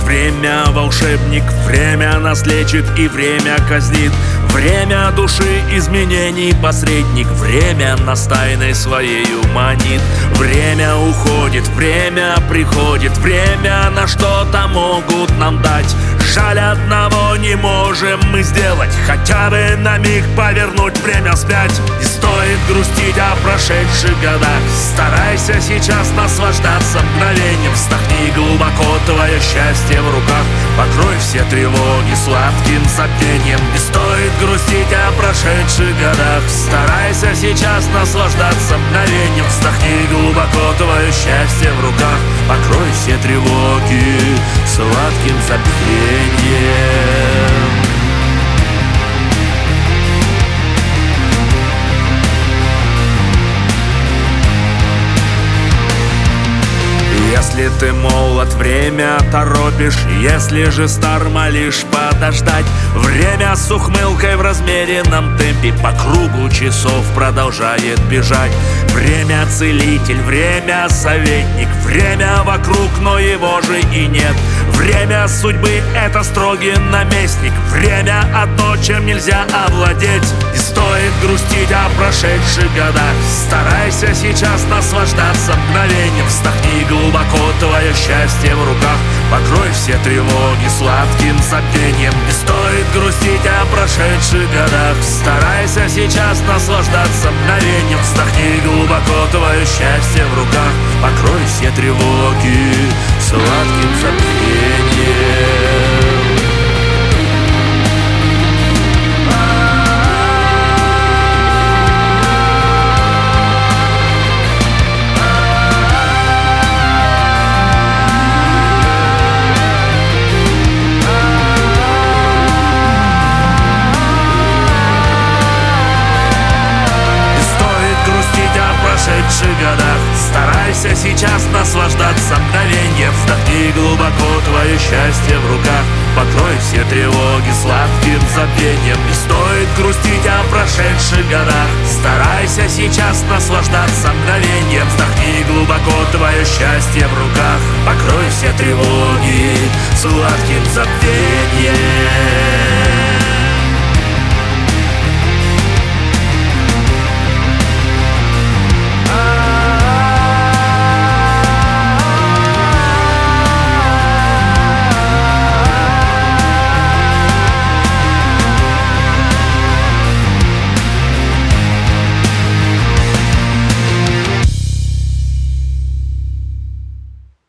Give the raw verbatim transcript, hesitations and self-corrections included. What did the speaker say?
Время волшебник, время нас лечит и время казнит. Время души изменений посредник, время нас тайной своею манит. Время уходит, время приходит, время на что-то могут нам дать. Жаль, одного не можем мы сделать, хотя бы на миг повернуть время вспять. Не стоит грустить о прошедших годах, старайся сейчас наслаждаться мгновением. Вздохни глубоко, твое счастье в руках, покрой все тревоги сладким забвением. Не стоит грустить о прошедших годах, старайся сейчас наслаждаться мгновением. Вздохни глубоко, твое счастье в руках, покрой все тревоги сладким забвением. Если ты молод, время торопишь, если же стар, молишь подождать. Время с ухмылкой в размеренном темпе по кругу часов продолжает бежать. Время целитель, время советник, время вокруг, но его же и нет. Время судьбы — это строгий наместник, время одно, чем нельзя овладеть. Не стоит грустить о прошедших годах, старайся сейчас наслаждаться мгновением. Вздохни глубоко, твое счастье в руках, покрой все тревоги сладким забвением. Не стоит грустить о прошедших годах, старайся сейчас наслаждаться мгновением. Вздохни глубоко, твое счастье в руках, покрой все тревоги сладким забвением. Годах старайся сейчас наслаждаться мгновением. Вдохни глубоко, твое счастье в руках, покрой все тревоги сладким забвением. Не стоит грустить о прошедших годах, старайся сейчас наслаждаться мгновением. Вдохни глубоко, твое счастье в руках, покрой все тревоги сладким забвением.